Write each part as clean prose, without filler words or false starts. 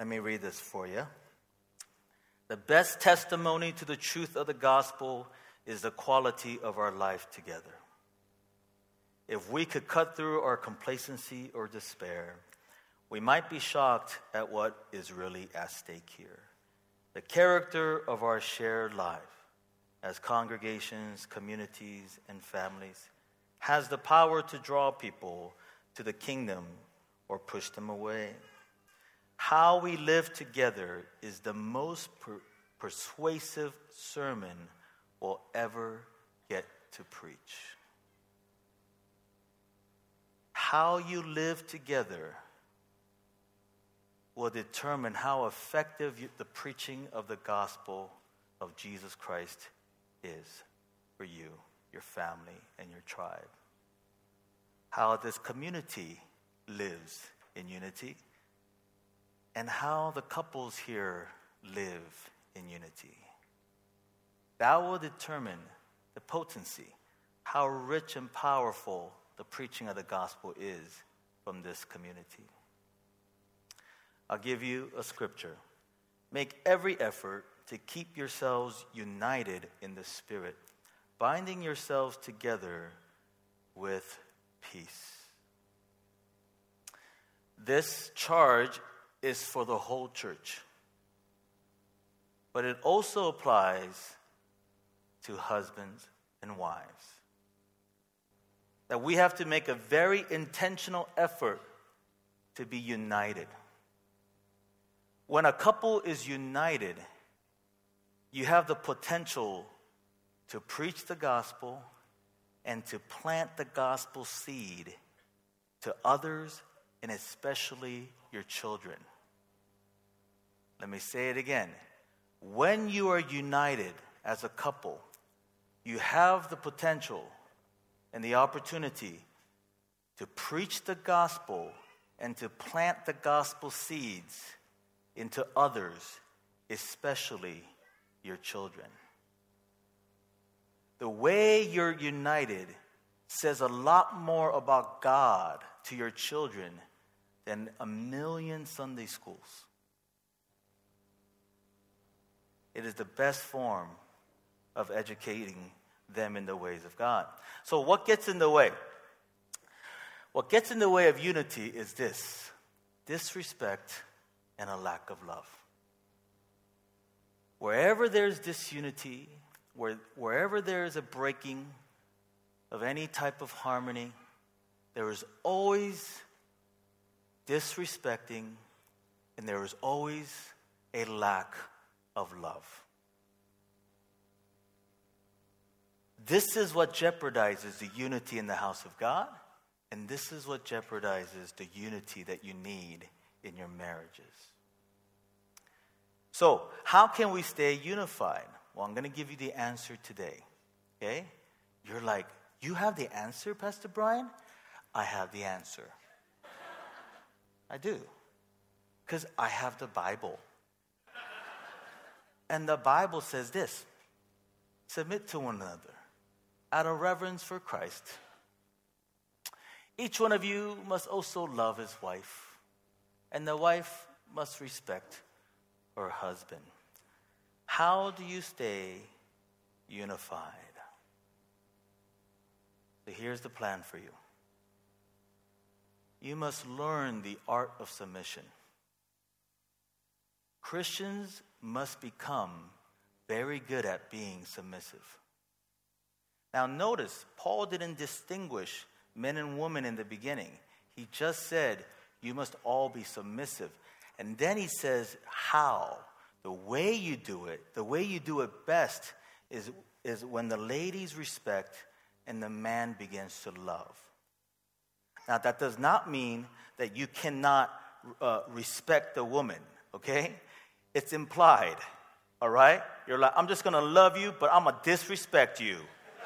me read this for you. The best testimony to the truth of the gospel is the quality of our life together. If we could cut through our complacency or despair, we might be shocked at what is really at stake here. The character of our shared life as congregations, communities, and families has the power to draw people to the kingdom or push them away. How we live together is the most persuasive sermon we'll ever get to preach. How you live together will determine how effective the preaching of the gospel of Jesus Christ is for you, your family, and your tribe. How this community lives in unity, and how the couples here live in unity. That will determine the potency, how rich and powerful the preaching of the gospel is from this community. I'll give you a scripture. Make every effort to keep yourselves united in the Spirit, binding yourselves together with peace. This charge is for the whole church, but it also applies to husbands and wives. That we have to make a very intentional effort to be united. When a couple is united, you have the potential to preach the gospel and to plant the gospel seed to others and especially your children. Let me say it again. When you are united as a couple, you have the potential and the opportunity to preach the gospel and to plant the gospel seeds into others, especially your children. The way you're united says a lot more about God to your children than 1,000,000 Sunday schools. It is the best form of educating them in the ways of God. So what gets in the way? What gets in the way of unity is this: disrespect and a lack of love. Wherever there's disunity, wherever there is a breaking of any type of harmony, there is always disrespecting and there is always a lack of love. This is what jeopardizes the unity in the house of God, and this is what jeopardizes the unity that you need in your marriages. So, how can we stay unified? Well, I'm going to give you the answer today. Okay? You're like, you have the answer, Pastor Brian? I have the answer. I do. Because I have the Bible. And the Bible says this: submit to one another out of reverence for Christ. Each one of you must also love his wife, and the wife must respect her husband. How do you stay unified? So here's the plan for you. You must learn the art of submission. Christians must become very good at being submissive. Now notice, Paul didn't distinguish men and women in the beginning. He just said, you must all be submissive. And then he says, how? The way you do it best is when the ladies respect and the man begins to love. Now that does not mean that you cannot respect the woman, okay? It's implied, all right? You're like, I'm just going to love you, but I'm going to disrespect you.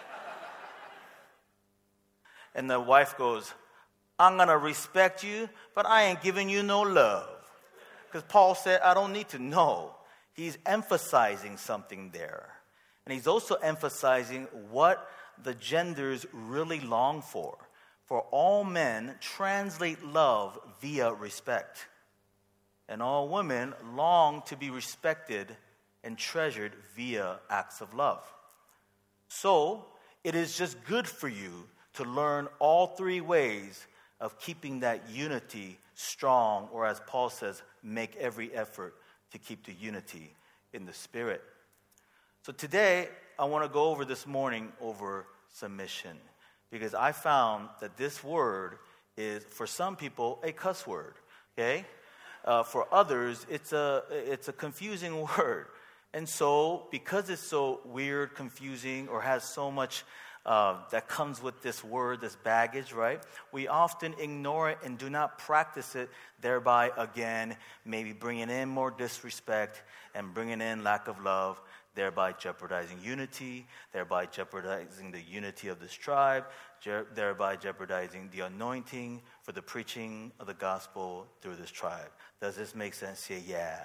And the wife goes, I'm going to respect you, but I ain't giving you no love. Because Paul said, I don't need to know. He's emphasizing something there. And he's also emphasizing what the genders really long for. For all men translate love via respect. and all women long to be respected and treasured via acts of love. So, it is just good for you to learn all three ways of keeping that unity strong, or as Paul says, make every effort to keep the unity in the Spirit. So today, I want to go over this morning over submission, because I found that this word is, for some people, a cuss word, okay? For others, it's a confusing word. And so, because it's so weird, confusing, or has so much that comes with this word, this baggage, right? We often ignore it and do not practice it, thereby, again, maybe bringing in more disrespect and bringing in lack of love, thereby jeopardizing unity, thereby jeopardizing the unity of this tribe, thereby jeopardizing the anointing for the preaching of the gospel through this tribe. Does this make sense? Say, yeah.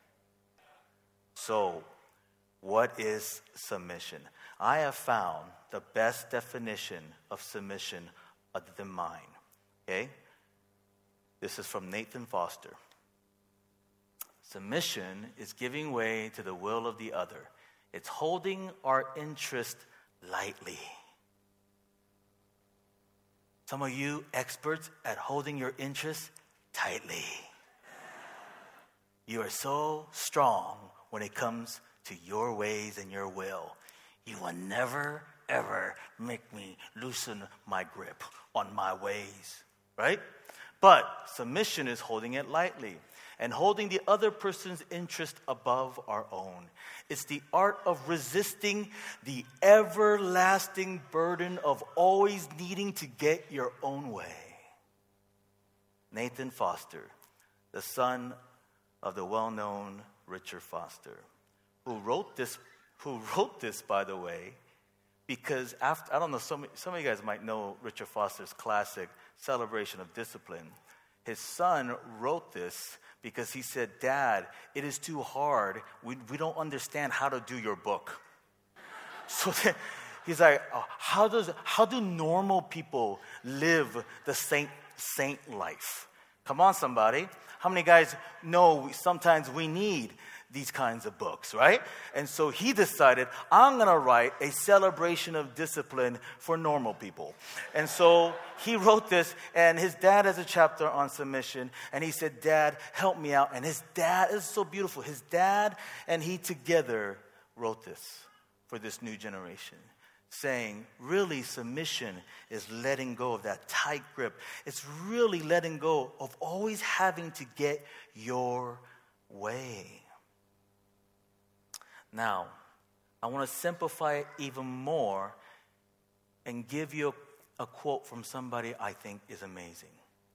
So, what is submission? I have found the best definition of submission other than mine. Okay? This is from Nathan Foster. Submission is giving way to the will of the other. It's holding our interest lightly. Some of you experts at holding your interest tightly. You are so strong when it comes to your ways and your will. You will never, ever make me loosen my grip on my ways, right? But submission is holding it lightly and holding the other person's interest above our own. It's the art of resisting the everlasting burden of always needing to get your own way. Nathan Foster, the son of the well-known Richard Foster, who wrote this, by the way, because after, I don't know, some of you guys might know Richard Foster's classic Celebration of Discipline. His son wrote this because he said, "Dad, it is too hard. We don't understand how to do your book." So then, he's like, oh, how do normal people live the saint life? Come on, somebody. How many guys know sometimes we need these kinds of books, right? And so he decided, I'm going to write a celebration of discipline for normal people. And so he wrote this, and his dad has a chapter on submission, and he said, "Dad, help me out." And his dad is so beautiful. His dad and he together wrote this for this new generation, saying, really, submission is letting go of that tight grip. It's really letting go of always having to get your way. Now, I want to simplify it even more and give you a quote from somebody I think is amazing.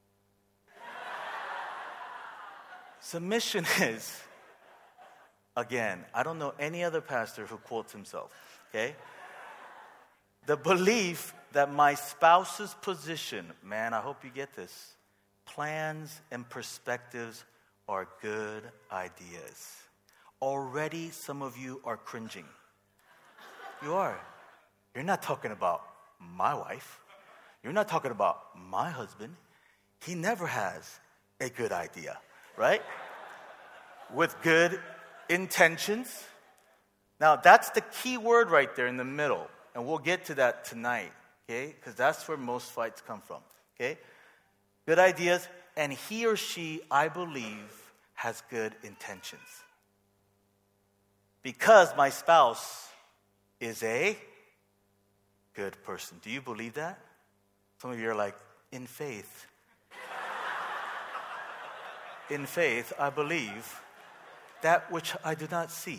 Submission is, again, I don't know any other pastor who quotes himself, okay? The belief that my spouse's position, man, I hope you get this, plans and perspectives are good ideas. Already some of you are cringing. You are. You're not talking about my wife. You're not talking about my husband. He never has a good idea, right? With good intentions. Now, that's the key word right there in the middle. And we'll get to that tonight, okay? Because that's where most fights come from, okay? Good ideas, and he or she, I believe, has good intentions. Because my spouse is a good person. Do you believe that? Some of you are like, in faith. In faith, I believe that which I do not see.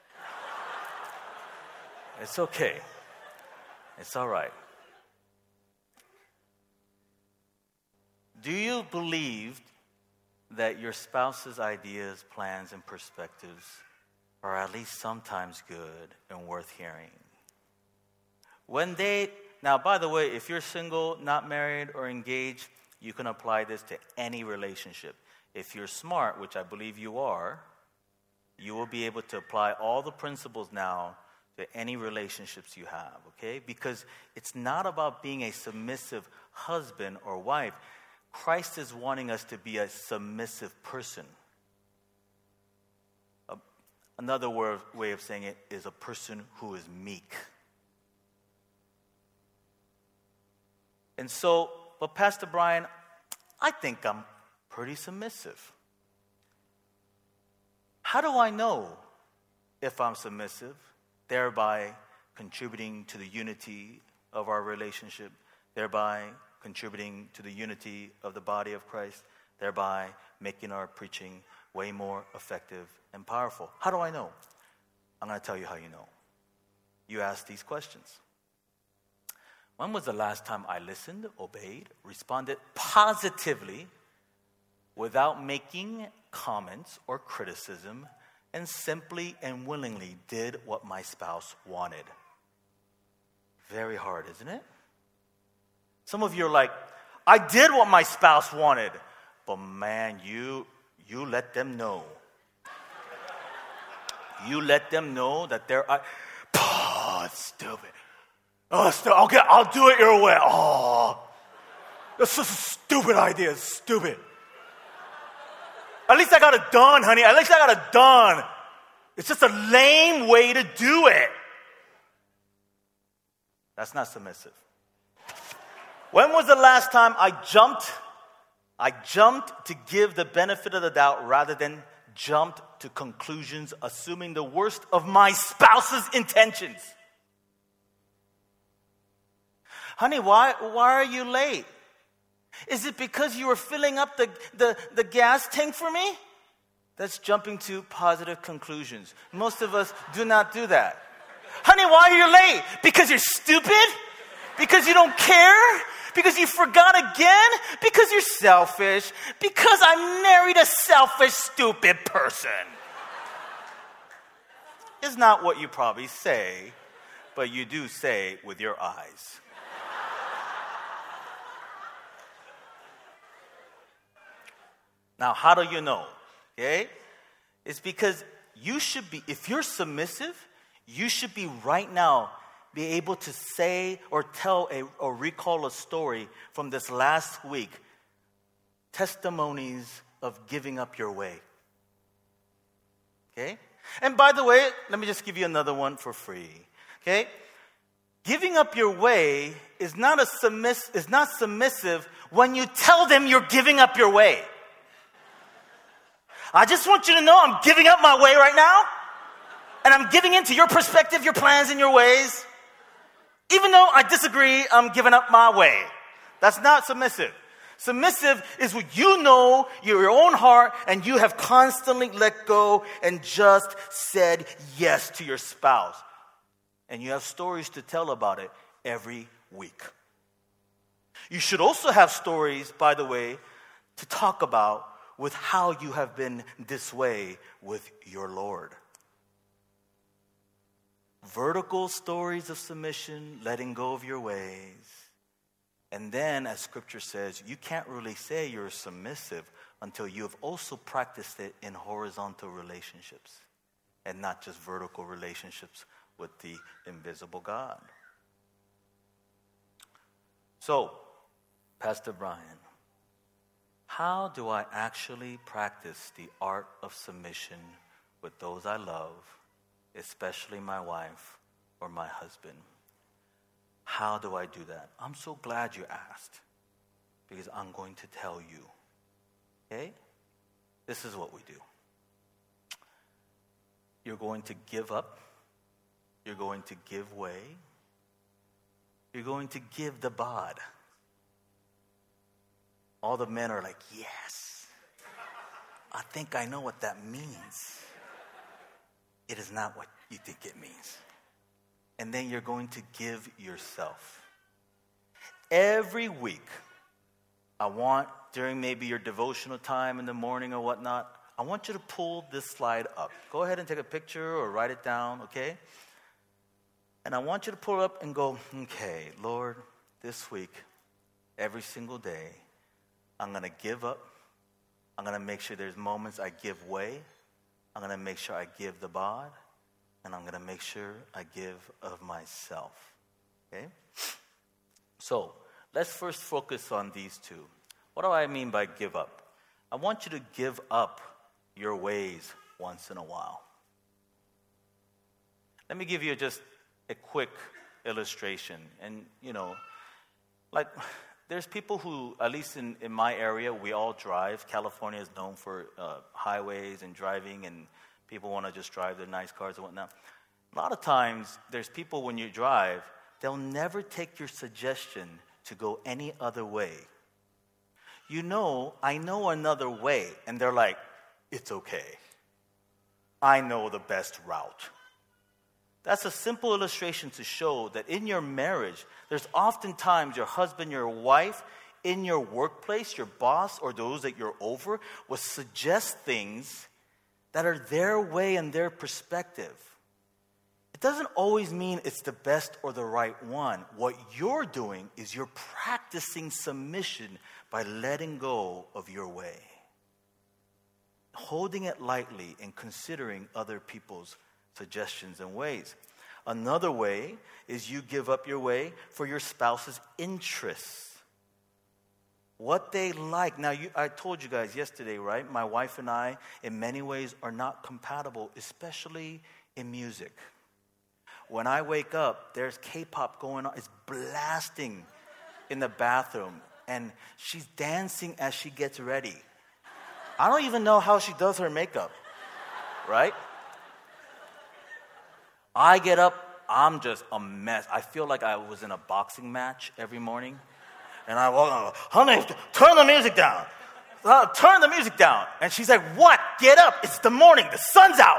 It's okay. It's all right. Do you believe that your spouse's ideas, plans, and perspectives are at least sometimes good and worth hearing? Now, by the way, if you're single, not married, or engaged, you can apply this to any relationship. If you're smart, which I believe you are, you will be able to apply all the principles now to any relationships you have, okay? Because it's not about being a submissive husband or wife. Christ is wanting us to be a submissive person. Another way of saying it is a person who is meek. And so, but Pastor Brian, I think I'm pretty submissive. How do I know if I'm submissive, thereby contributing to the unity of our relationship, thereby contributing to the unity of the body of Christ, thereby making our preaching way more effective and powerful? How do I know? I'm going to tell you how you know. You ask these questions. When was the last time I listened, obeyed, responded positively without making comments or criticism, and simply and willingly did what my spouse wanted? Very hard, isn't it? Some of you are like, I did what my spouse wanted. But man, you let them know. You let them know that they're, it's stupid. Okay, I'll do it your way. Oh, that's just a stupid idea. It's stupid. At least I got it done, honey. At least I got it done. It's just a lame way to do it. That's not submissive. When was the last time I jumped to give the benefit of the doubt rather than jumped to conclusions, assuming the worst of my spouse's intentions? Honey, why are you late? Is it because you were filling up the gas tank for me? That's jumping to positive conclusions. Most of us do not do that. Honey, why are you late? Because you're stupid? Because you don't care? Because you forgot again? Because you're selfish? Because I married a selfish, stupid person? It's not what you probably say, but you do say with your eyes. Now, how do you know? Okay? It's because you should be, if you're submissive, you should be right now be able to say or tell or recall a story from this last week. Testimonies of giving up your way. Okay? And by the way, let me just give you another one for free. Okay? Giving up your way is not submissive when you tell them you're giving up your way. I just want you to know I'm giving up my way right now. And I'm giving in to your perspective, your plans, and your ways. Even though I disagree, I'm giving up my way. That's not submissive. Submissive is when you know your own heart and you have constantly let go and just said yes to your spouse. And you have stories to tell about it every week. You should also have stories, by the way, to talk about with how you have been this way with your Lord. Vertical stories of submission, letting go of your ways. And then, as Scripture says, you can't really say you're submissive until you have also practiced it in horizontal relationships and not just vertical relationships with the invisible God. So, Pastor Brian, how do I actually practice the art of submission with those I love, especially my wife or my husband? How do I do that? I'm so glad you asked, because I'm going to tell you. Okay? This is what we do. You're going to give up. You're going to give way. You're going to give the bod. All the men are like, yes. I think I know what that means. It is not what you think it means. And then you're going to give yourself. Every week, I want, during maybe your devotional time in the morning or whatnot, I want you to pull this slide up. Go ahead and take a picture or write it down, okay? And I want you to pull it up and go, okay, Lord, this week, every single day, I'm going to give up. I'm going to make sure there's moments I give way. I'm going to make sure I give the bod. And I'm going to make sure I give of myself. Okay? So, let's first focus on these two. What do I mean by give up? I want you to give up your ways once in a while. Let me give you just a quick illustration. And, like, there's people who, at least in my area, we all drive. California is known for highways and driving, and people want to just drive their nice cars and whatnot. A lot of times, there's people when you drive, they'll never take your suggestion to go any other way. I know another way, and they're like, it's okay. I know the best route. That's a simple illustration to show that in your marriage, there's oftentimes your husband, your wife, in your workplace, your boss, or those that you're over, will suggest things that are their way and their perspective. It doesn't always mean it's the best or the right one. What you're doing is you're practicing submission by letting go of your way, holding it lightly and considering other people's suggestions and ways. Another way is you give up your way for your spouse's interests. What they like. Now, I told you guys yesterday, right? My wife and I, in many ways, are not compatible, especially in music. When I wake up, there's K-pop going on. It's blasting in the bathroom. And she's dancing as she gets ready. I don't even know how she does her makeup, right? I get up, I'm just a mess. I feel like I was in a boxing match every morning. And I walk on, honey, turn the music down. Turn the music down. And she's like, what? Get up. It's the morning. The sun's out.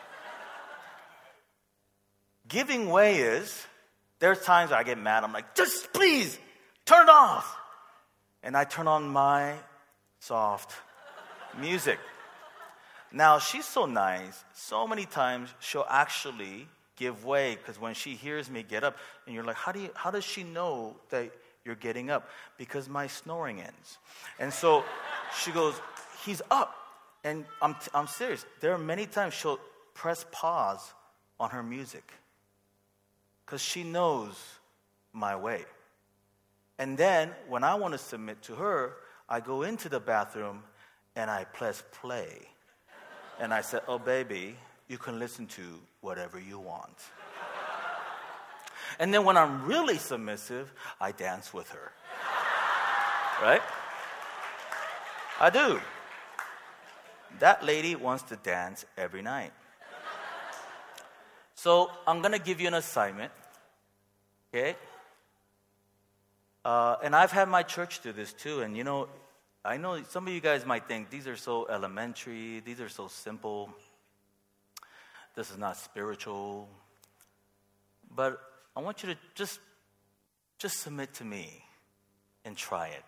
Giving way is, there's times where I get mad. I'm like, just please, turn it off. And I turn on my soft music. Now, she's so nice. So many times, she'll actually give way. Because when she hears me get up, and you're like, how does she know that you're getting up? Because my snoring ends. And so she goes, he's up. And I'm serious. There are many times she'll press pause on her music. Because she knows my way. And then, when I want to submit to her, I go into the bathroom and I press play. And I said, oh, baby, you can listen to whatever you want. And then when I'm really submissive, I dance with her. Right? I do. That lady wants to dance every night. So I'm going to give you an assignment, okay? And I've had my church do this too. And, I know some of you guys might think these are so elementary, these are so simple, this is not spiritual. But I want you to just submit to me and try it.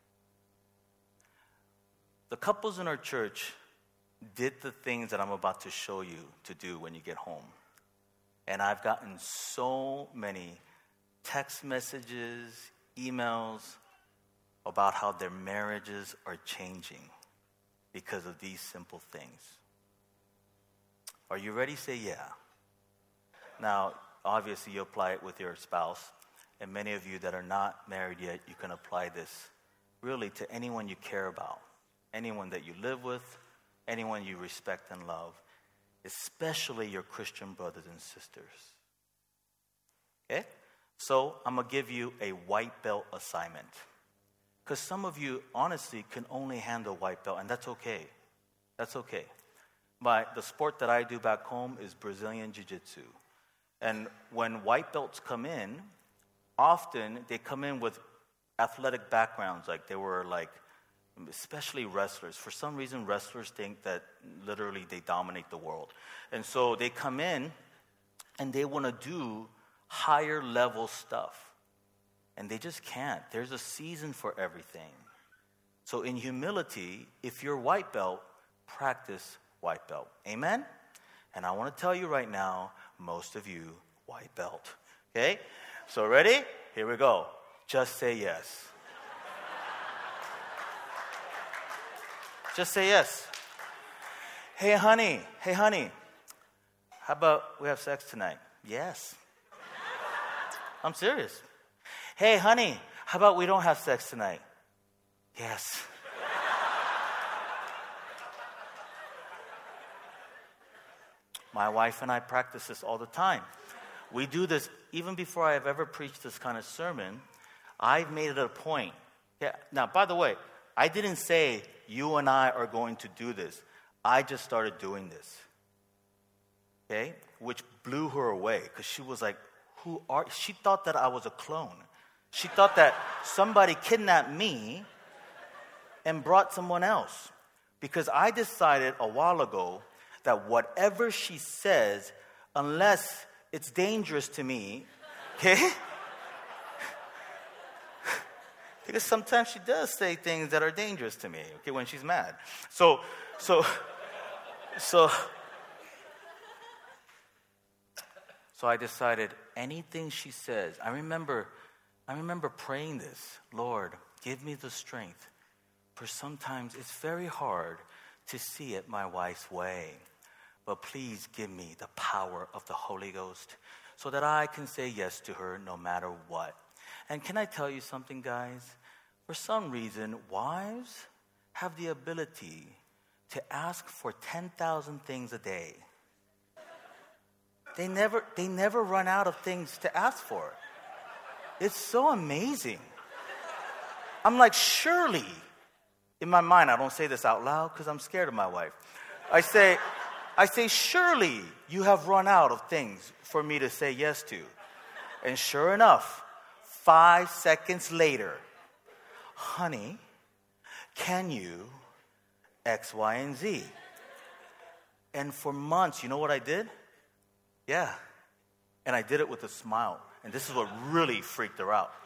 The couples in our church did the things that I'm about to show you to do when you get home. And I've gotten so many text messages, emails about how their marriages are changing because of these simple things. Are you ready? Say yeah. Now, obviously, you apply it with your spouse. And many of you that are not married yet, you can apply this really to anyone you care about, anyone that you live with, anyone you respect and love, especially your Christian brothers and sisters. Okay? So I'm going to give you a white belt assignment. Because some of you, honestly, can only handle white belt, and that's okay. That's okay. The sport that I do back home is Brazilian Jiu-Jitsu. And when white belts come in, often they come in with athletic backgrounds, like they were especially wrestlers. For some reason, wrestlers think that literally they dominate the world. And so they come in and they want to do higher level stuff. And they just can't. There's a season for everything. So in humility, if you're white belt, practice white belt. Amen? And I want to tell you right now, most of you, white belt. Okay? So ready? Here we go. Just say yes. Just say yes. Hey, honey. How about we have sex tonight? Yes. I'm serious. Hey, honey, how about we don't have sex tonight? Yes. My wife and I practice this all the time. We do this even before I have ever preached this kind of sermon. I've made it a point. Yeah. Now, by the way, I didn't say you and I are going to do this. I just started doing this. Okay? Which blew her away because she was like, she thought that I was a clone. She thought that somebody kidnapped me and brought someone else. Because I decided a while ago that whatever she says, unless it's dangerous to me, okay? Because sometimes she does say things that are dangerous to me, okay, when she's mad. So I decided anything she says. I remember praying this, Lord, give me the strength. For sometimes it's very hard to see it my wife's way. But please give me the power of the Holy Ghost so that I can say yes to her no matter what. And can I tell you something, guys? For some reason, wives have the ability to ask for 10,000 things a day. They never run out of things to ask for. It's so amazing. I'm like, surely, in my mind, I don't say this out loud because I'm scared of my wife. I say, surely you have run out of things for me to say yes to. And sure enough, 5 seconds later, honey, can you X, Y, and Z? And for months, you know what I did? Yeah. And I did it with a smile. And this is what really freaked her out.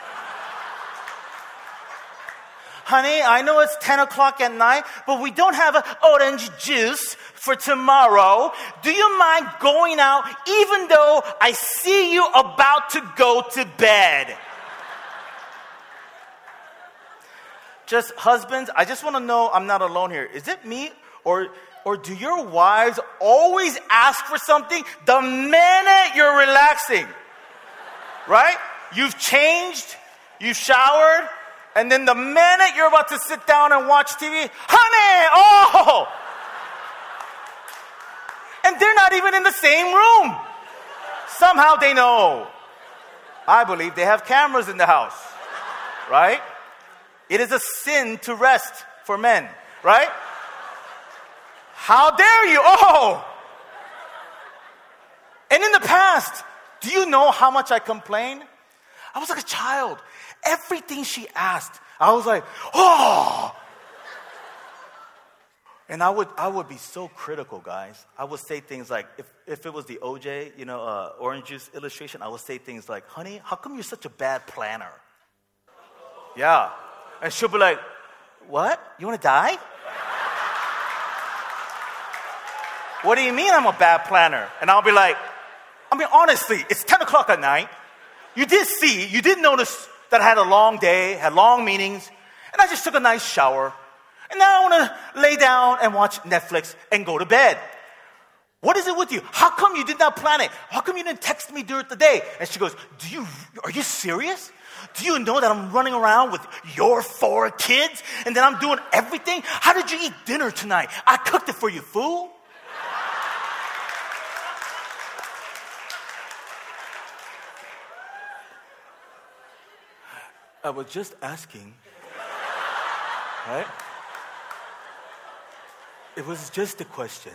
Honey, I know it's 10 o'clock at night, but we don't have orange juice for tomorrow. Do you mind going out even though I see you about to go to bed? Just husbands, I just want to know I'm not alone here. Is it me or do your wives always ask for something the minute you're relaxing? Right? You've changed, you've showered, and then the minute you're about to sit down and watch TV, honey, oh! And they're not even in the same room. Somehow they know. I believe they have cameras in the house. Right? It is a sin to rest for men. Right? How dare you? Oh! And in the past, do you know how much I complained? I was like a child. Everything she asked, I was like, oh! And I would be so critical, guys. I would say things like, if it was the OJ, orange juice illustration, I would say things like, honey, how come you're such a bad planner? Yeah. And she'll be like, what? You want to die? What do you mean I'm a bad planner? And I'll be like, honestly, it's 10 o'clock at night. You did notice that I had a long day, had long meetings, and I just took a nice shower. And now I want to lay down and watch Netflix and go to bed. What is it with you? How come you did not plan it? How come you didn't text me during the day? And she goes, are you serious? Do you know that I'm running around with your 4 kids and then I'm doing everything? How did you eat dinner tonight? I cooked it for you, fool. I was just asking, right? It was just a question.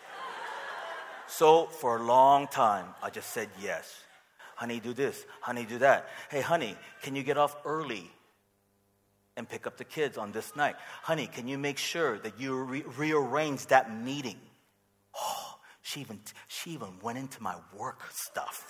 So for a long time, I just said yes. Honey, do this. Honey, do that. Hey, honey, can you get off early and pick up the kids on this night? Honey, can you make sure that you rearrange that meeting? Oh, she even went into my work stuff.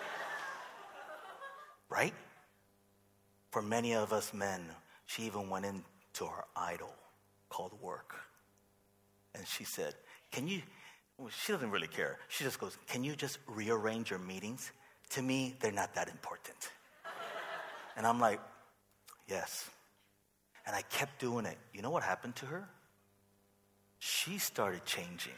Right? For many of us men, she even went into our idol called work. And she said, she doesn't really care. She just goes, can you just rearrange your meetings? To me, they're not that important. And I'm like, yes. And I kept doing it. You know what happened to her? She started changing.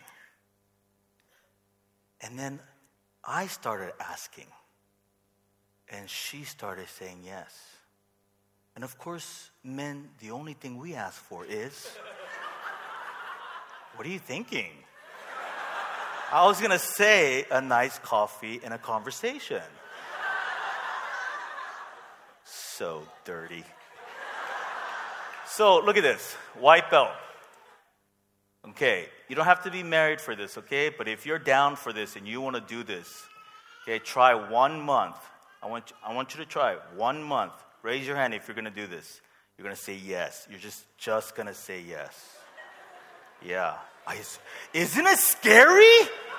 And then I started asking. And she started saying yes. And of course, men, the only thing we ask for is, what are you thinking? I was going to say a nice coffee and a conversation. So dirty. So look at this, white belt. Okay, you don't have to be married for this, okay? But if you're down for this and you want to do this, okay, try 1 month. I want you to try 1 month. Raise your hand if you're going to do this. You're going to say yes. You're just going to say yes. Yeah. Isn't it scary?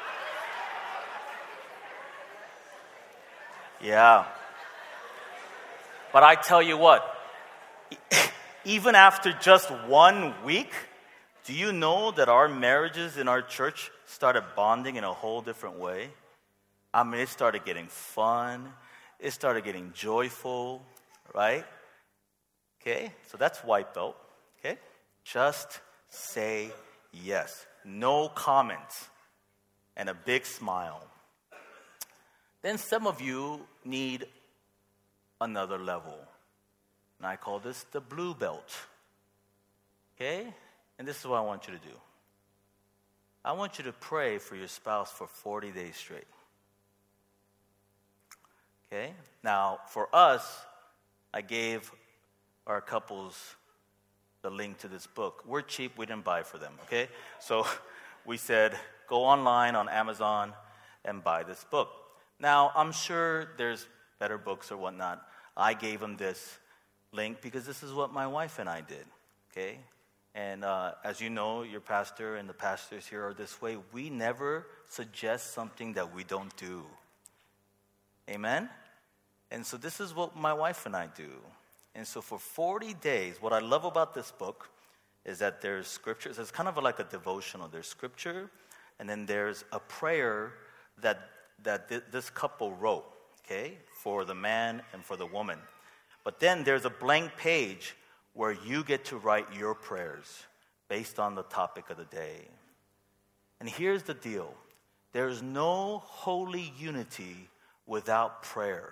Yeah. But I tell you what, even after just 1 week, do you know that our marriages in our church started bonding in a whole different way? I mean, it started getting fun. It started getting joyful, right? Okay, so that's white belt, okay? Just say yes. No comments. And a big smile. Then some of you need another level. And I call this the blue belt. Okay? And this is what I want you to do. I want you to pray for your spouse for 40 days straight. Okay? Now, for us, I gave our couples the link to this book. We're cheap, we didn't buy it for them, okay? So we said, go online on Amazon and buy this book. Now, I'm sure there's better books or whatnot. I gave them this link because this is what my wife and I did, okay? And as you know, your pastor and the pastors here are this way. We never suggest something that we don't do. Amen? And so this is what my wife and I do. And so for 40 days, what I love about this book is that there's scriptures. It's kind of like a devotional. There's scripture, and then there's a prayer that this couple wrote, okay, for the man and for the woman. But then there's a blank page where you get to write your prayers based on the topic of the day. And here's the deal. There's no holy unity without prayer.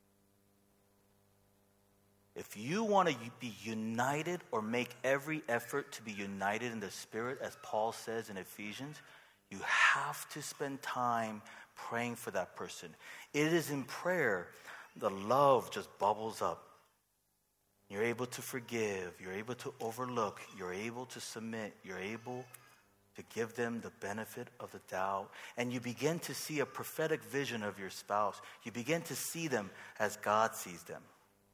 If you want to be united or make every effort to be united in the Spirit, as Paul says in Ephesians, you have to spend time praying for that person. It is in prayer the love just bubbles up. You're able to forgive. You're able to overlook. You're able to submit. You're able to give them the benefit of the doubt. And you begin to see a prophetic vision of your spouse. You begin to see them as God sees them.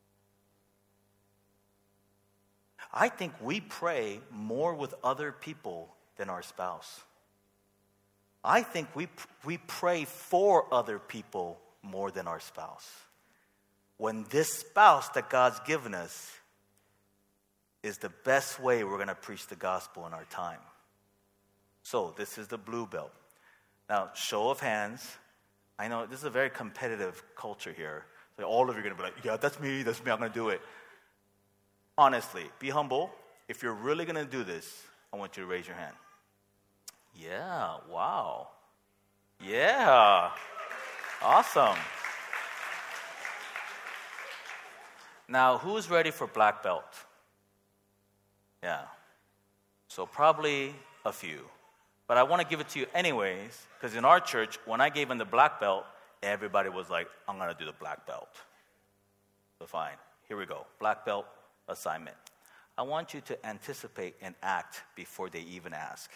I think we pray more with other people than our spouse. I think we pray for other people more than our spouse. When this spouse that God's given us is the best way we're going to preach the gospel in our time. So this is the blue belt. Now, show of hands. I know this is a very competitive culture here. So all of you are going to be like, yeah, that's me, I'm going to do it. Honestly, be humble. If you're really going to do this, I want you to raise your hand. Yeah, wow. Yeah, awesome. Now, who's ready for black belt? Yeah, so probably a few. But I want to give it to you anyways, because in our church, when I gave them the black belt, everybody was like, I'm going to do the black belt. So fine, here we go, black belt assignment. I want you to anticipate and act before they even ask.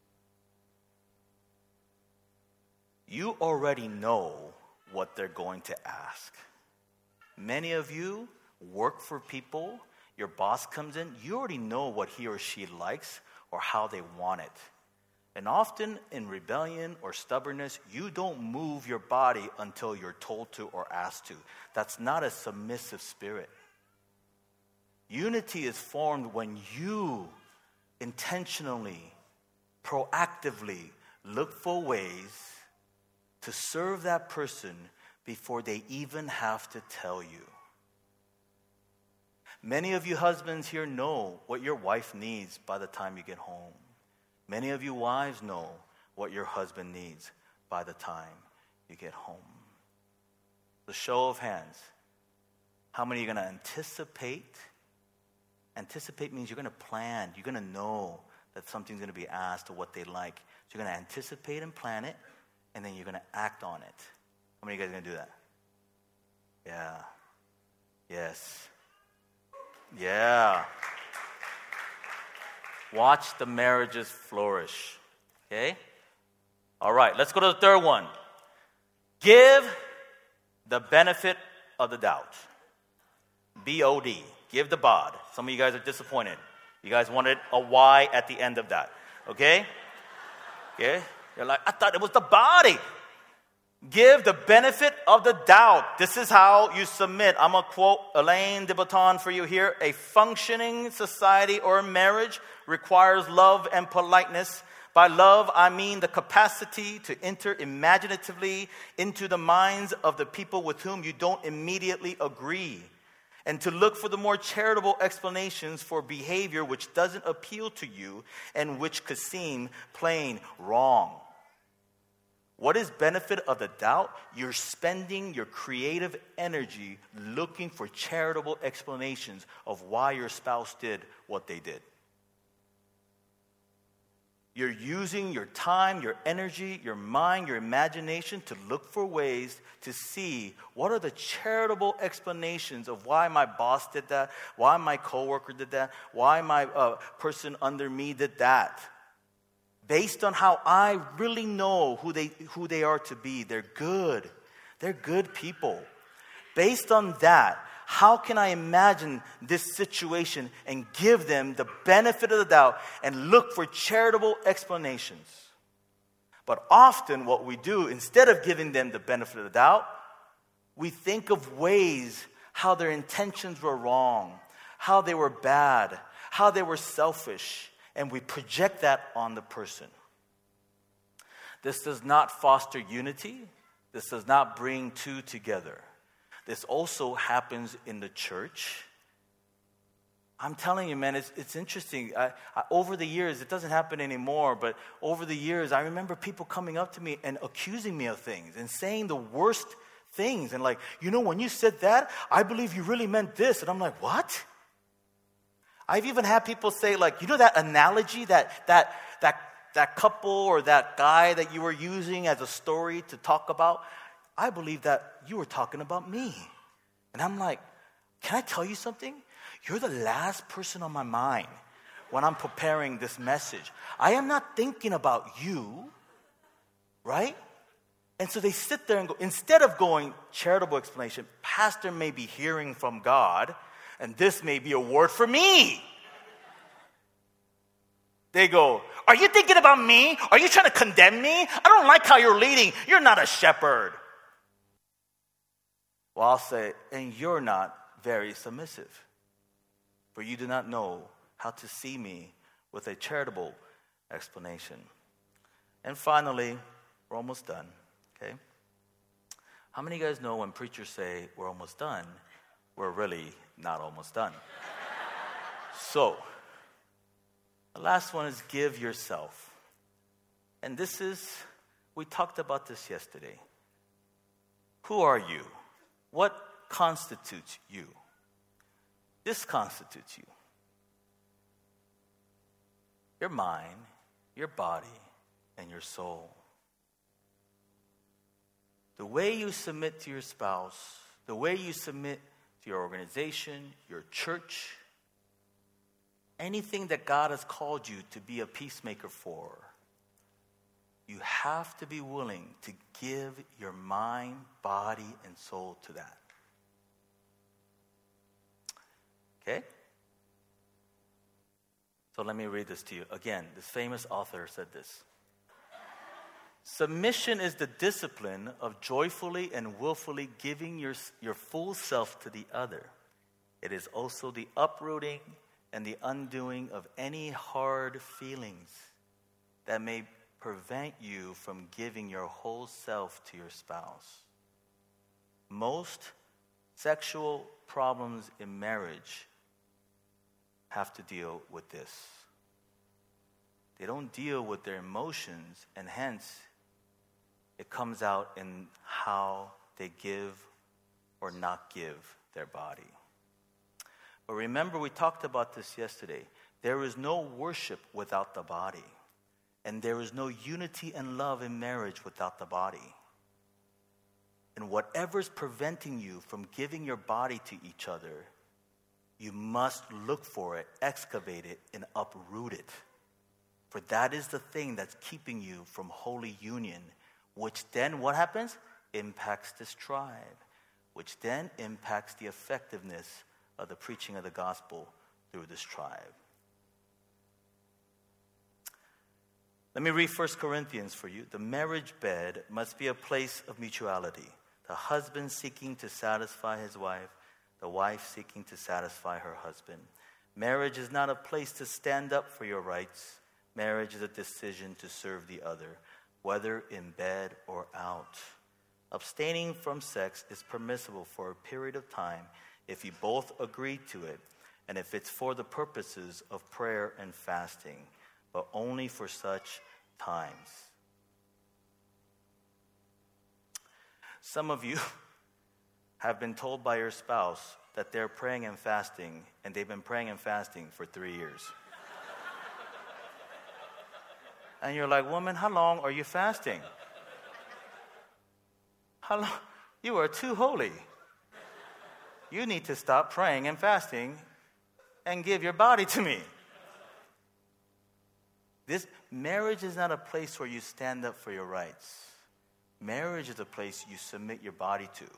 You already know what they're going to ask. Many of you work for people, your boss comes in, you already know what he or she likes or how they want it. And often in rebellion or stubbornness, you don't move your body until you're told to or asked to. That's not a submissive spirit. Unity is formed when you intentionally, proactively look for ways to serve that person before they even have to tell you. Many of you husbands here know what your wife needs by the time you get home. Many of you wives know what your husband needs by the time you get home. The show of hands. How many are going to anticipate? Anticipate means you're going to plan. You're going to know that something's going to be asked or what they like. So you're going to anticipate and plan it. and then you're going to act on it. How many of you guys are going to do that? Yeah. Yes. Yeah. Watch the marriages flourish. Okay? All right, let's go to the third one. Give the benefit of the doubt. B-O-D. Give the bod. Some of you guys are disappointed. You guys wanted a Y at the end of that. Okay? Okay? You're like, I thought it was the body. Give the benefit of the doubt. This is how you submit. I'm going to quote Elaine de Botton for you here. A functioning society or marriage requires love and politeness. By love, I mean the capacity to enter imaginatively into the minds of the people with whom you don't immediately agree, and to look for the more charitable explanations for behavior which doesn't appeal to you and which could seem plain wrong. What is benefit of the doubt? You're spending your creative energy looking for charitable explanations of why your spouse did what they did. You're using your time, your energy, your mind, your imagination to look for ways to see what are the charitable explanations of why my boss did that, why my coworker did that, why my person under me did that. Based on how I really know who they are to be. They're good. They're good people. Based on that, how can I imagine this situation and give them the benefit of the doubt and look for charitable explanations? But often what we do, instead of giving them the benefit of the doubt, we think of ways how their intentions were wrong, how they were bad, how they were selfish, and we project that on the person. This does not foster unity. This does not bring two together. This also happens in the church. I'm telling you, man, it's interesting. Over the years, it doesn't happen anymore, but over the years, I remember people coming up to me and accusing me of things and saying the worst things. And like, when you said that, I believe you really meant this. And I'm like, what? I've even had people say, like, that analogy, that couple or that guy that you were using as a story to talk about, I believe that you were talking about me. And I'm like, can I tell you something? You're the last person on my mind when I'm preparing this message. I am not thinking about you, right? And so they sit there and go, instead of going, charitable explanation, pastor may be hearing from God, and this may be a word for me. They go, are you thinking about me? Are you trying to condemn me? I don't like how you're leading. You're not a shepherd. Well, I'll say, and you're not very submissive, for you do not know how to see me with a charitable explanation. And finally, we're almost done, okay? How many of you guys know when preachers say we're almost done, we're really not almost done? So, the last one is give yourself. And this is, we talked about this yesterday. Who are you? What constitutes you? This constitutes you. Your mind, your body, and your soul. The way you submit to your spouse, the way you submit to your organization, your church, anything that God has called you to be a peacemaker for, you have to be willing to give your mind, body, and soul to that. Okay? So let me read this to you. Again, this famous author said this. Submission is the discipline of joyfully and willfully giving your full self to the other. It is also the uprooting and the undoing of any hard feelings that may prevent you from giving your whole self to your spouse. Most sexual problems in marriage have to deal with this. They don't deal with their emotions, and hence it comes out in how they give or not give their body. But remember, we talked about this yesterday. There is no worship without the body. And there is no unity and love in marriage without the body. And whatever's preventing you from giving your body to each other, you must look for it, excavate it, and uproot it. For that is the thing that's keeping you from holy union, which then, what happens? Impacts this tribe, which then impacts the effectiveness of the preaching of the gospel through this tribe. Let me read 1 Corinthians for you. The marriage bed must be a place of mutuality. The husband seeking to satisfy his wife, the wife seeking to satisfy her husband. Marriage is not a place to stand up for your rights. Marriage is a decision to serve the other, whether in bed or out. Abstaining from sex is permissible for a period of time if you both agree to it, and if it's for the purposes of prayer and fasting, but only for such times. Some of you have been told by your spouse that they're praying and fasting, and they've been praying and fasting for 3 years. And you're like, woman, how long are you fasting? How long? You are too holy. You need to stop praying and fasting and give your body to me. This marriage is not a place where you stand up for your rights. Marriage is a place you submit your body to.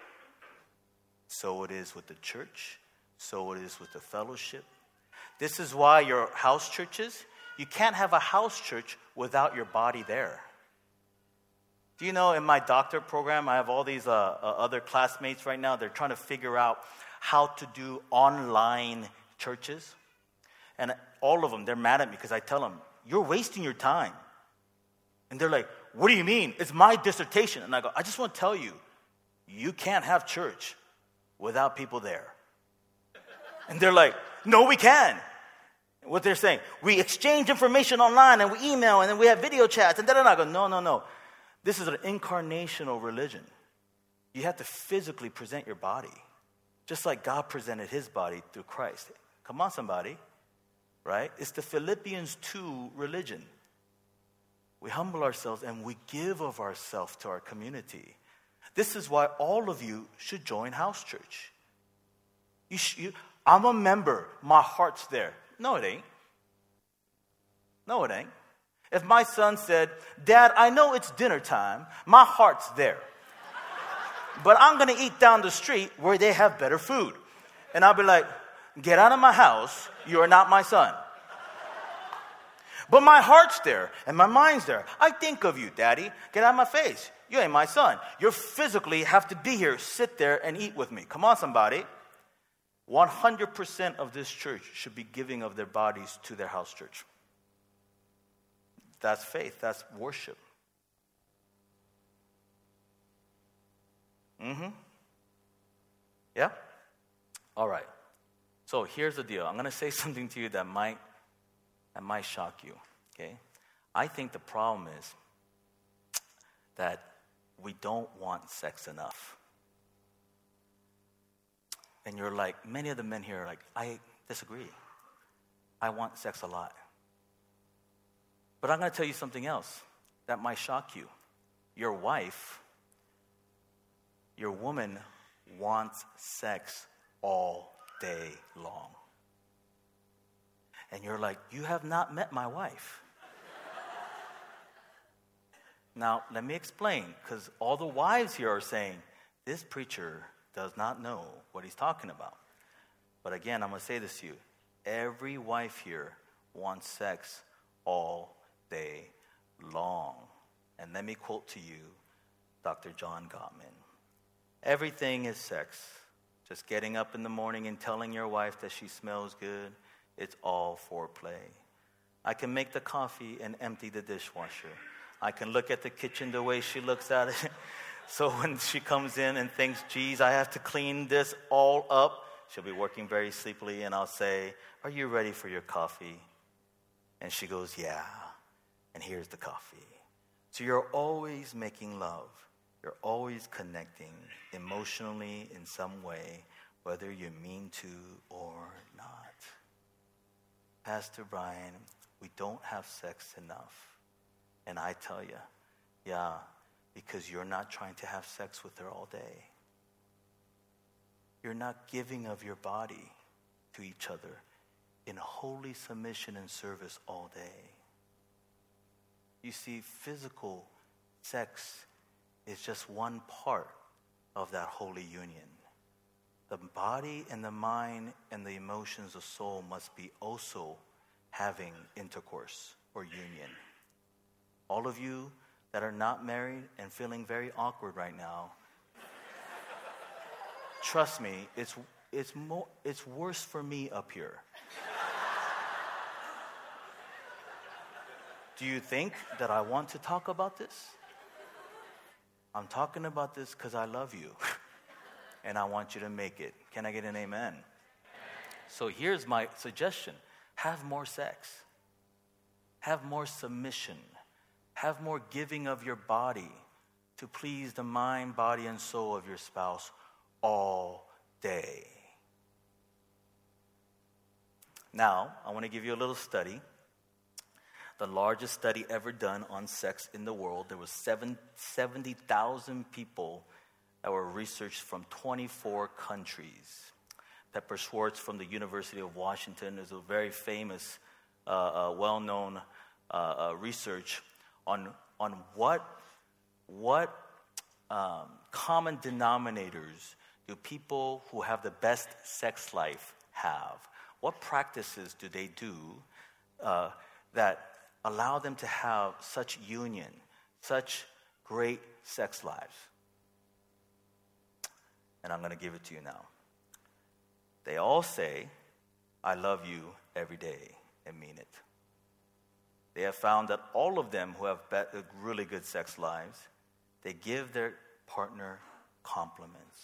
So it is with the church. So it is with the fellowship. This is why your house churches, you can't have a house church without your body there. Do you know in my doctorate program, I have all these other classmates right now. They're trying to figure out how to do online churches. And all of them, they're mad at me because I tell them, you're wasting your time. And they're like, what do you mean? It's my dissertation. And I go, I just want to tell you, you can't have church without people there. And they're like, no, we can. What they're saying, we exchange information online and we email and then we have video chats. And then I go, no. This is an incarnational religion. You have to physically present your body, just like God presented his body through Christ. Come on, somebody. Right? It's the Philippians 2 religion. We humble ourselves and we give of ourselves to our community. This is why all of you should join house church. I'm a member. My heart's there. No, it ain't. No, it ain't. If my son said, Dad, I know it's dinner time. My heart's there. But I'm going to eat down the street where they have better food. And I'll be like, get out of my house. You are not my son. But my heart's there and my mind's there. I think of you, Daddy. Get out of my face. You ain't my son. You physically have to be here, sit there and eat with me. Come on, somebody. 100% of this church should be giving of their bodies to their house church. That's faith. That's worship. Yeah? All right. So here's the deal. I'm going to say something to you that might shock you. Okay? I think the problem is that we don't want sex enough. And you're like, many of the men here are like, I disagree. I want sex a lot. But I'm going to tell you something else that might shock you. Your wife, your woman wants sex all day long. And you're like, you have not met my wife. Now, let me explain, because all the wives here are saying, this preacher does not know what he's talking about. But again, I'm going to say this to you. Every wife here wants sex all day long. And let me quote to you Dr. John Gottman. Everything is sex. Just getting up in the morning and telling your wife that she smells good, it's all foreplay. I can make the coffee and empty the dishwasher. I can look at the kitchen the way she looks at it. So when she comes in and thinks, geez, I have to clean this all up, she'll be working very sleepily, and I'll say, are you ready for your coffee? And she goes, yeah. And here's the coffee. So you're always making love. You're always connecting emotionally in some way, whether you mean to or not. Pastor Brian, we don't have sex enough. And I tell you, yeah, because you're not trying to have sex with her all day. You're not giving of your body to each other in holy submission and service all day. You see, physical sex is just one part of that holy union. The body and the mind and the emotions of soul must be also having intercourse or union. All of you that are not married and feeling very awkward right now, trust me, it's worse for me up here. Do you think that I want to talk about this? I'm talking about this because I love you. And I want you to make it. Can I get an amen? So here's my suggestion. Have more sex. Have more submission. Have more giving of your body to please the mind, body, and soul of your spouse all day. Now, I want to give you a little study. The largest study ever done on sex in the world. There was 70,000 people that were researched from 24 countries. Pepper Schwartz from the University of Washington is a very famous, well-known research on what common denominators do people who have the best sex life have. What practices do they do that allow them to have such union, such great sex lives? And I'm going to give it to you now. They all say, I love you every day, and mean it. They have found that all of them who have really good sex lives, they give their partner compliments.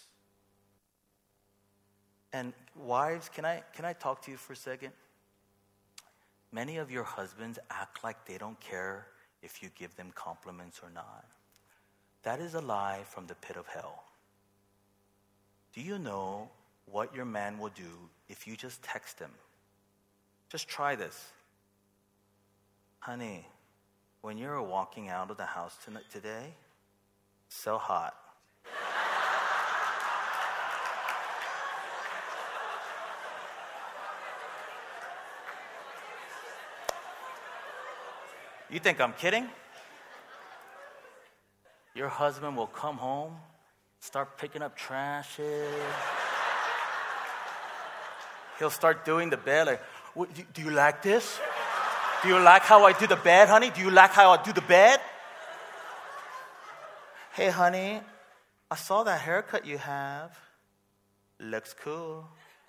And wives, can I talk to you for a second? Many of your husbands act like they don't care if you give them compliments or not. That is a lie from the pit of hell. Do you know what your man will do if you just text him? Just try this. Honey, when you're walking out of the house today, so hot. You think I'm kidding? Your husband will come home, start picking up trash. He'll start doing the bed like, do you like this? Do you like how I do the bed, honey? Do you like how I do the bed? Hey, honey, I saw that haircut you have. Looks cool.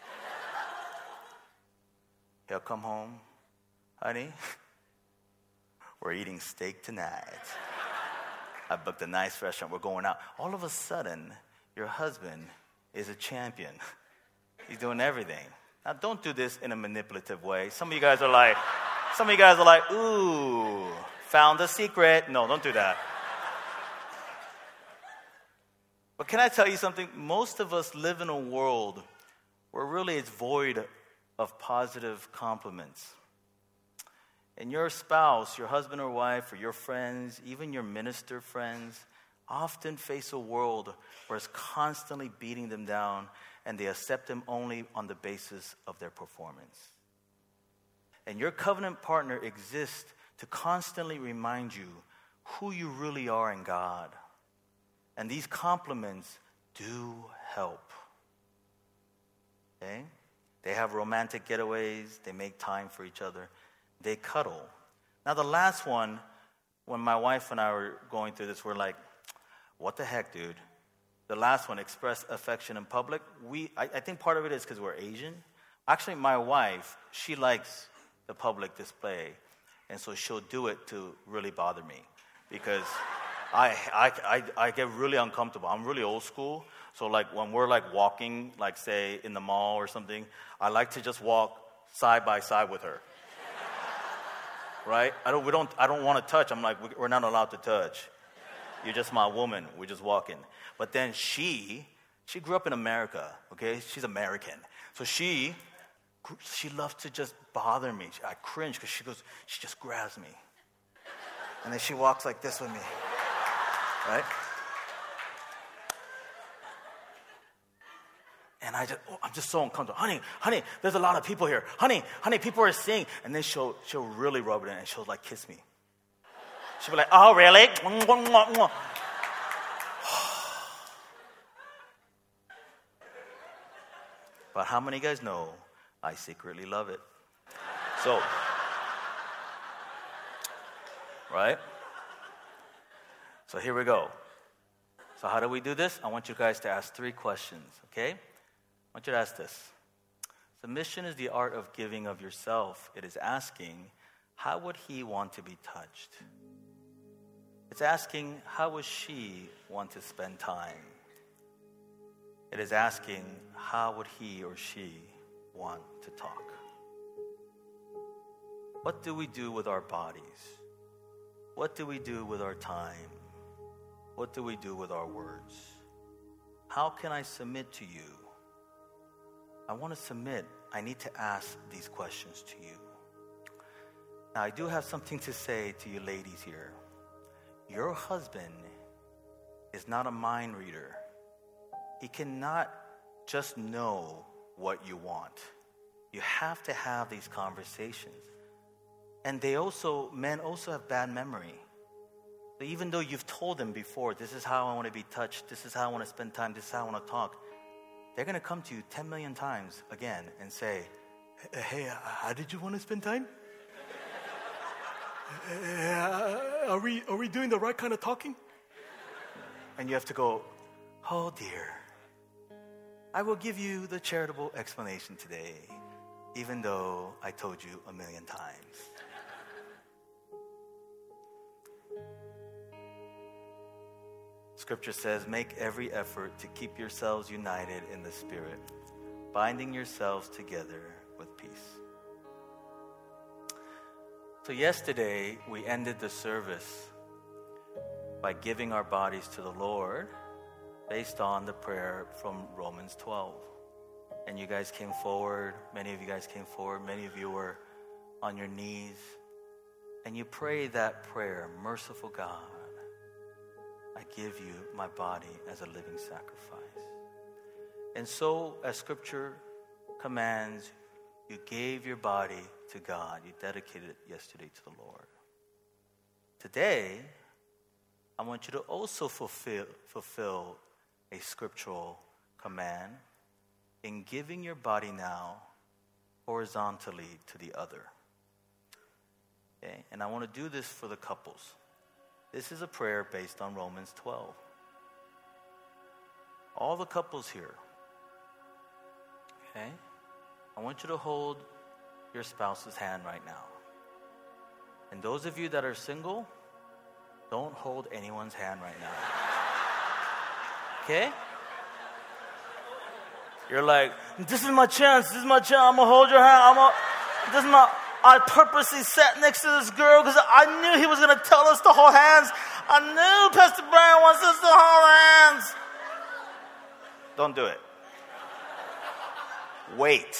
He'll come home. Honey, we're eating steak tonight. I booked a nice restaurant. We're going out. All of a sudden, your husband is a champion. He's doing everything. Now, don't do this in a manipulative way. Some of you guys are like, ooh, found a secret. No, don't do that. But can I tell you something? Most of us live in a world where really it's void of positive compliments. And your spouse, your husband or wife, or your friends, even your minister friends, often face a world where it's constantly beating them down and they accept them only on the basis of their performance. And your covenant partner exists to constantly remind you who you really are in God. And these compliments do help. Okay? They have romantic getaways. They make time for each other. They cuddle. Now, the last one, when my wife and I were going through this, we're like, what the heck, dude? The last one, express affection in public. I think part of it is because we're Asian. Actually, my wife, she likes the public display. And so she'll do it to really bother me. Because I get really uncomfortable. I'm really old school. So like when we're like walking, like say in the mall or something, I like to just walk side by side with her. Right? I don't want to touch. I'm like, we're not allowed to touch. You're just my woman. We're just walking. But then she grew up in America, okay? She's American. So she loves to just bother me. I cringe because she just grabs me. And then she walks like this with me. Right? And I'm just so uncomfortable. Honey, there's a lot of people here. Honey, people are seeing. And then she'll really rub it in and she'll like kiss me. She'll be like, oh, really? But how many of you guys know I secretly love it? So, right? So here we go. So how do we do this? I want you guys to ask 3 questions, okay? I want you to ask this. Submission is the art of giving of yourself. It is asking, how would he want to be touched? It's asking, how would she want to spend time? It is asking, how would he or she want to talk? What do we do with our bodies? What do we do with our time? What do we do with our words? How can I submit to you? I want to submit. I need to ask these questions to you. Now, I do have something to say to you ladies here. Your husband is not a mind reader. He cannot just know what you want. You have to have these conversations. And men also have bad memory. So even though you've told them before, this is how I want to be touched, this is how I want to spend time, this is how I want to talk, they're going to come to you 10 million times again and say, hey, how did you want to spend time? Are we doing the right kind of talking? And you have to go, oh dear, I will give you the charitable explanation today, even though I told you 1 million times. Scripture says, make every effort to keep yourselves united in the Spirit, binding yourselves together with peace. So yesterday, we ended the service by giving our bodies to the Lord based on the prayer from Romans 12. And you guys came forward. Many of you guys came forward. Many of you were on your knees. And you prayed that prayer, merciful God, I give you my body as a living sacrifice. And so, as Scripture commands, you gave your body to God. You dedicated it yesterday to the Lord. Today, I want you to also fulfill a scriptural command in giving your body now horizontally to the other. Okay? And I want to do this for the couples. This is a prayer based on Romans 12. All the couples here, okay? I want you to hold your spouse's hand right now. And those of you that are single, don't hold anyone's hand right now. Okay? You're like, this is my chance. I'm going to hold your hand. I purposely sat next to this girl because I knew he was going to tell us to hold hands. I knew Pastor Brian wants us to hold hands. Don't do it. Wait.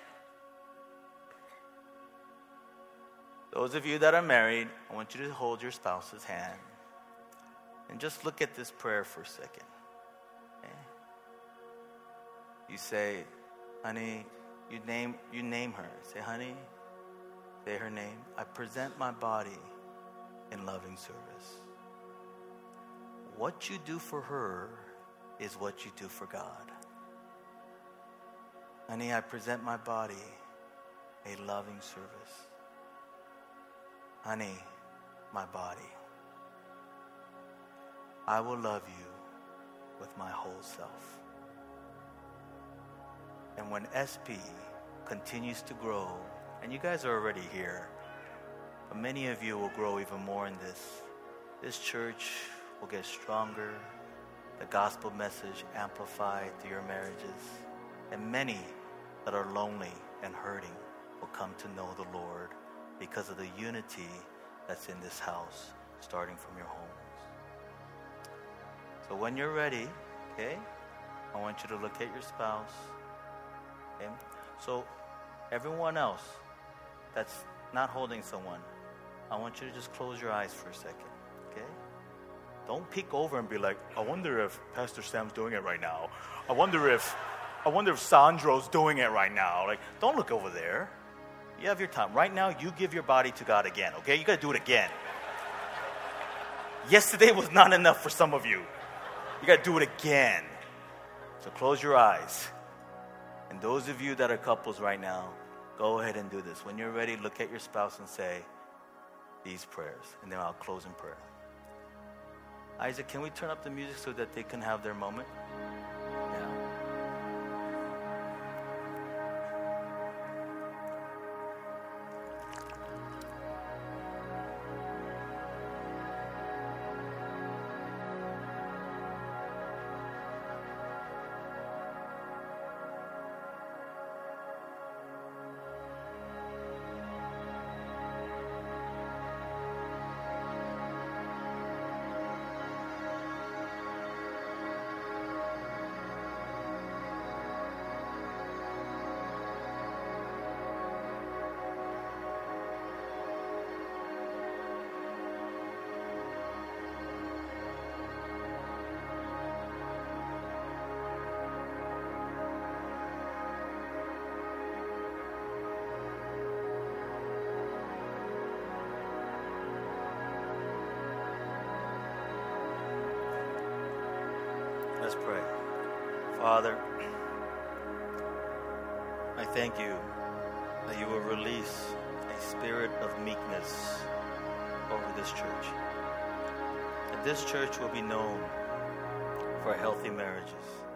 Those of you that are married, I want you to hold your spouse's hand. And just look at this prayer for a second. Okay? You say, honey, you name her. Say, honey, say her name. I present my body in loving service. What you do for her is what you do for God. Honey, I present my body a loving service. Honey, my body. I will love you with my whole self. And when SP continues to grow, and you guys are already here, but many of you will grow even more in this. This church will get stronger, the gospel message amplified through your marriages, and many that are lonely and hurting will come to know the Lord because of the unity that's in this house, starting from your homes. So when you're ready, okay, I want you to look at your spouse. Okay? So everyone else that's not holding someone, I want you to just close your eyes for a second, okay? Don't peek over and be like, I wonder if Pastor Sam's doing it right now. I wonder if Sandro's doing it right now. Like, don't look over there. You have your time. Right now, you give your body to God again, okay? You got to do it again. Yesterday was not enough for some of you. You got to do it again. So close your eyes. And those of you that are couples right now, go ahead and do this. When you're ready, look at your spouse and say these prayers. And then I'll close in prayer. Isaac, can we turn up the music so that they can have their moment? Yeah. Let's pray. Father, I thank you that you will release a spirit of meekness over this church. That this church will be known for healthy marriages.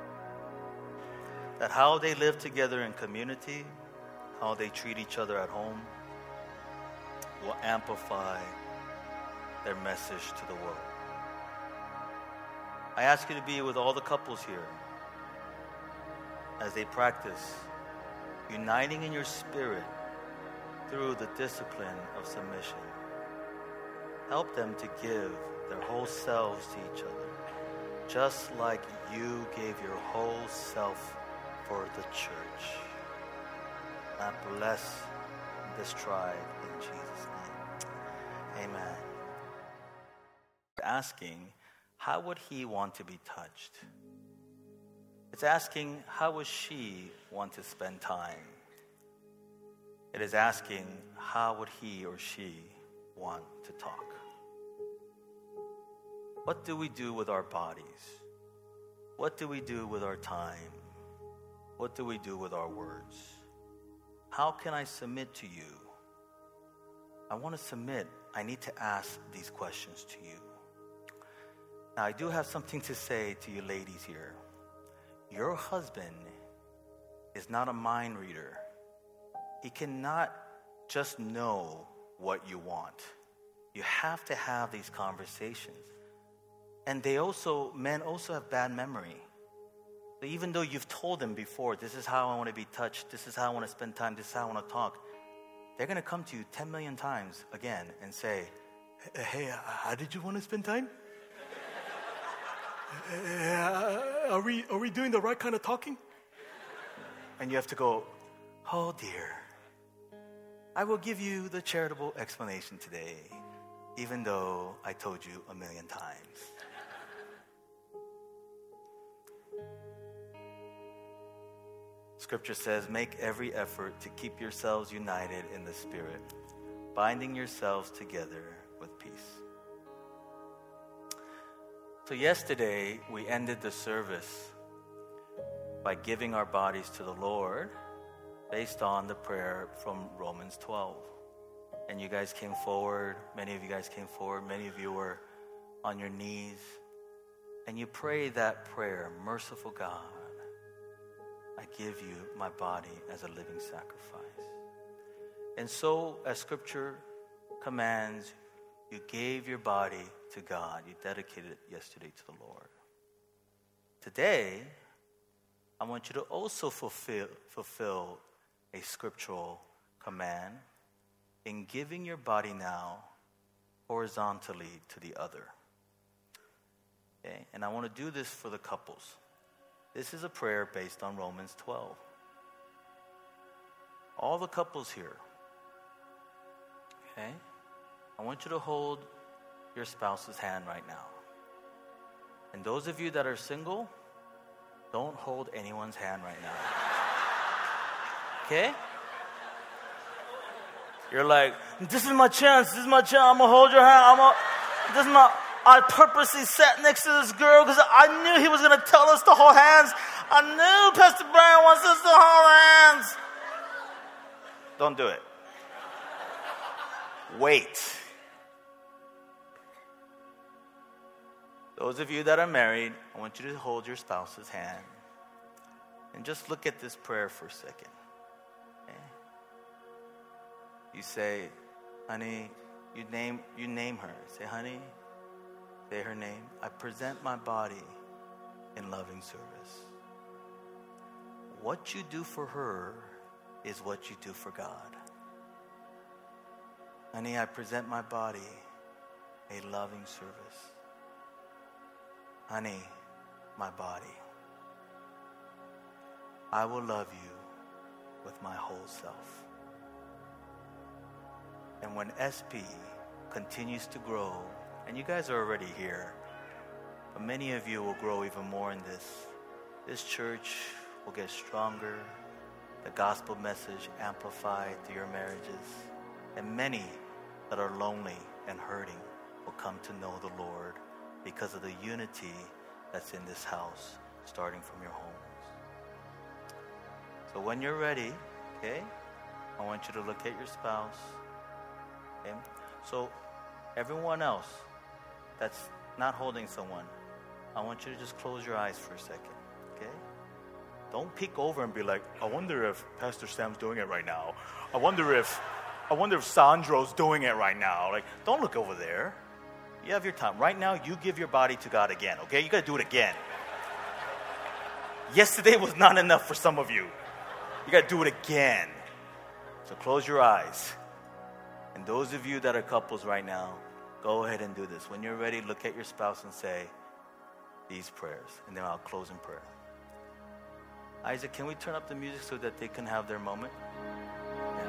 That how they live together in community, how they treat each other at home, will amplify their message to the world. I ask you to be with all the couples here as they practice uniting in your spirit through the discipline of submission. Help them to give their whole selves to each other, just like you gave your whole self for the church. I bless this tribe in Jesus' name. Amen. Asking, how would he want to be touched? It's asking, how would she want to spend time? It is asking, how would he or she want to talk? What do we do with our bodies? What do we do with our time? What do we do with our words? How can I submit to you? I want to submit. I need to ask these questions to you. Now, I do have something to say to you ladies here. Your husband is not a mind reader. He cannot just know what you want. You have to have these conversations. And men also have bad memory. So even though you've told them before, this is how I want to be touched, this is how I want to spend time, this is how I want to talk, they're going to come to you 10 million times again and say, hey, how did you want to spend time? Are we doing the right kind of talking? And you have to go, oh dear, I will give you the charitable explanation today, even though I told you 1 million times. Scripture says, make every effort to keep yourselves united in the Spirit, binding yourselves together with peace. So yesterday, we ended the service by giving our bodies to the Lord based on the prayer from Romans 12. And you guys came forward, many of you guys came forward, many of you were on your knees, and you prayed that prayer, merciful God, I give you my body as a living sacrifice. And so, as Scripture commands, you gave your body to God. You dedicated it yesterday to the Lord. Today, I want you to also fulfill a scriptural command in giving your body now horizontally to the other. Okay? And I want to do this for the couples. This is a prayer based on Romans 12. All the couples here, okay? I want you to hold your spouse's hand right now. And those of you that are single, don't hold anyone's hand right now. Okay? You're like, this is my chance. I'm going to hold your hand. I purposely sat next to this girl because I knew he was going to tell us to hold hands. I knew Pastor Brian wants us to hold hands. Don't do it. Wait. Those of you that are married, I want you to hold your spouse's hand. And just look at this prayer for a second. Okay? You say, honey, you name her. Say, honey, say her name. I present my body in loving service. What you do for her is what you do for God. Honey, I present my body a loving service. Honey, my body. I will love you with my whole self. And when SP continues to grow, and you guys are already here, but many of you will grow even more in this church will get stronger, the gospel message amplified through your marriages, and many that are lonely and hurting will come to know the Lord because of the unity that's in this house, starting from your homes. So when you're ready, okay, I want you to look at your spouse. Okay? So everyone else that's not holding someone, I want you to just close your eyes for a second, okay? Don't peek over and be like, I wonder if Pastor Sam's doing it right now. I wonder if Sandro's doing it right now. Like, don't look over there. You have your time. Right now, you give your body to God again, okay? You got to do it again. Yesterday was not enough for some of you. You got to do it again. So close your eyes. And those of you that are couples right now, go ahead and do this. When you're ready, look at your spouse and say these prayers. And then I'll close in prayer. Isaac, can we turn up the music so that they can have their moment? Yeah.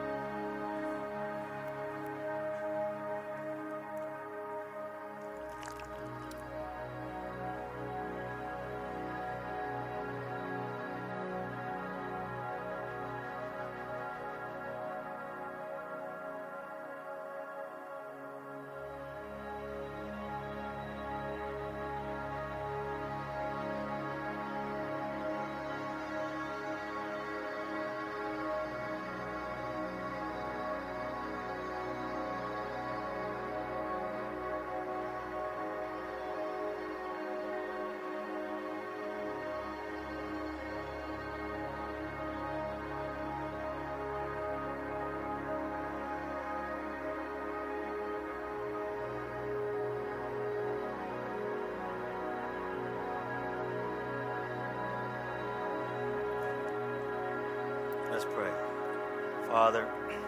Let's pray. Father,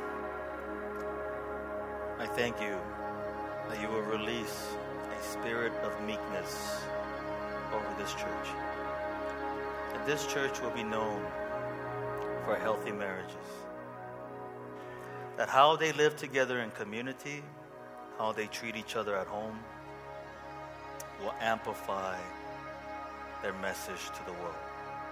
I thank you that you will release a spirit of meekness over this church. That this church will be known for healthy marriages. That how they live together in community, how they treat each other at home, will amplify their message to the world.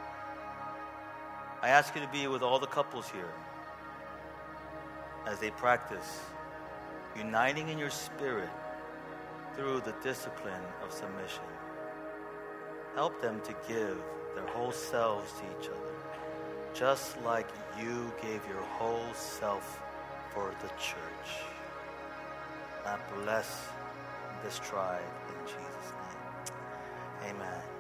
I ask you to be with all the couples here as they practice uniting in your spirit through the discipline of submission. Help them to give their whole selves to each other, just like you gave your whole self for the church. I bless this tribe in Jesus' name. Amen.